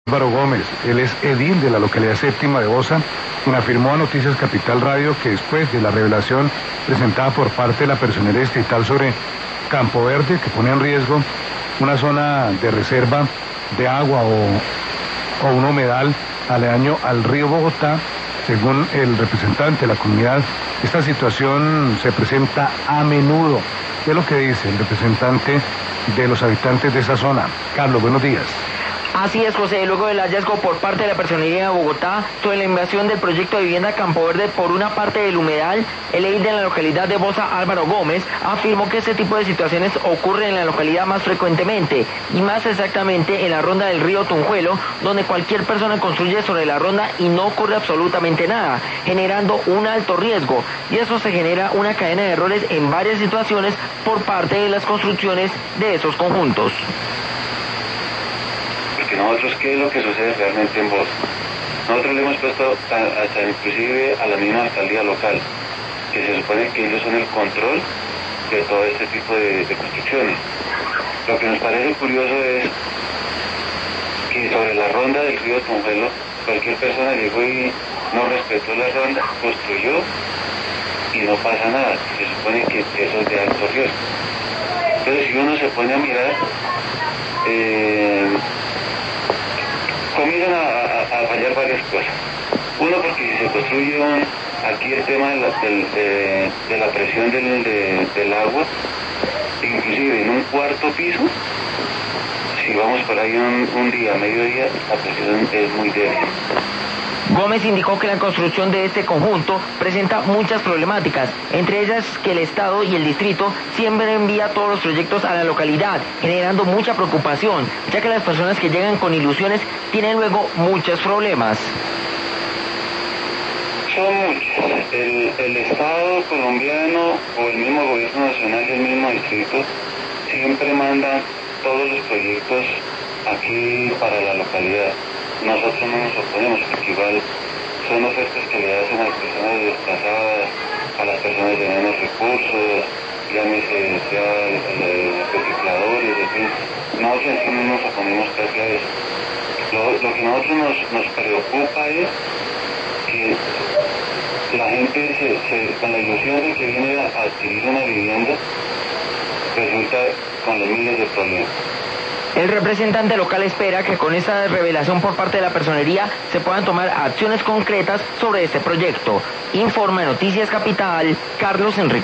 Álvaro Gómez, él es edil de la localidad séptima de Bosa, quien afirmó a Noticias Capital Radio que después de la revelación presentada por parte de la personería distrital sobre Campo Verde, que pone en riesgo una zona de reserva de agua o un humedal aledaño al río Bogotá, según el representante de la comunidad, esta situación se presenta a menudo. ¿Qué es lo que dice el representante de los habitantes de esa zona? Carlos, buenos días. Así es, José, luego del hallazgo por parte de la Personería de Bogotá sobre la invasión del proyecto de vivienda Campo Verde por una parte del humedal, el edil de la localidad de Bosa, Álvaro Gómez, afirmó que este tipo de situaciones ocurren en la localidad más frecuentemente, y más exactamente en la ronda del río Tunjuelo, donde cualquier persona construye sobre la ronda y no ocurre absolutamente nada, generando un alto riesgo, y eso se genera una cadena de errores en varias situaciones por parte de las construcciones de esos conjuntos. Porque nosotros, ¿qué es lo que sucede realmente en Bosa? Nosotros le hemos puesto hasta inclusive a la misma alcaldía local, que se supone que ellos son el control de todo este tipo de construcciones. Lo que nos parece curioso es que sobre la ronda del río Tunjuelo, cualquier persona llegó y no respetó la ronda, construyó y no pasa nada. Se supone que eso es de alto riesgo. Entonces, si uno se pone a mirar, comienzan a fallar varias cosas. Uno, porque si se construye aquí el tema de la presión del agua, inclusive en un cuarto piso, si vamos por ahí un día, mediodía, la presión es muy débil. Gómez indicó que la construcción de este conjunto presenta muchas problemáticas, entre ellas que el Estado y el distrito siempre envía todos los proyectos a la localidad, generando mucha preocupación, ya que las personas que llegan con ilusiones tienen luego muchos problemas. Son muchos. El Estado colombiano o el mismo gobierno nacional y el mismo distrito siempre mandan todos los proyectos aquí para la localidad. Nosotros no nos oponemos, porque igual son ofertas que le hacen a las personas desplazadas, a las personas de menos recursos, llámese sea recicladores, en fin. Nosotros en sí no nos oponemos casi a eso. Lo que a nosotros nos preocupa es que la gente con la ilusión de que viene a adquirir una vivienda, resulta con los miles de problemas. El representante local espera que con esta revelación por parte de la personería se puedan tomar acciones concretas sobre este proyecto. Informa Noticias Capital, Carlos Enrique.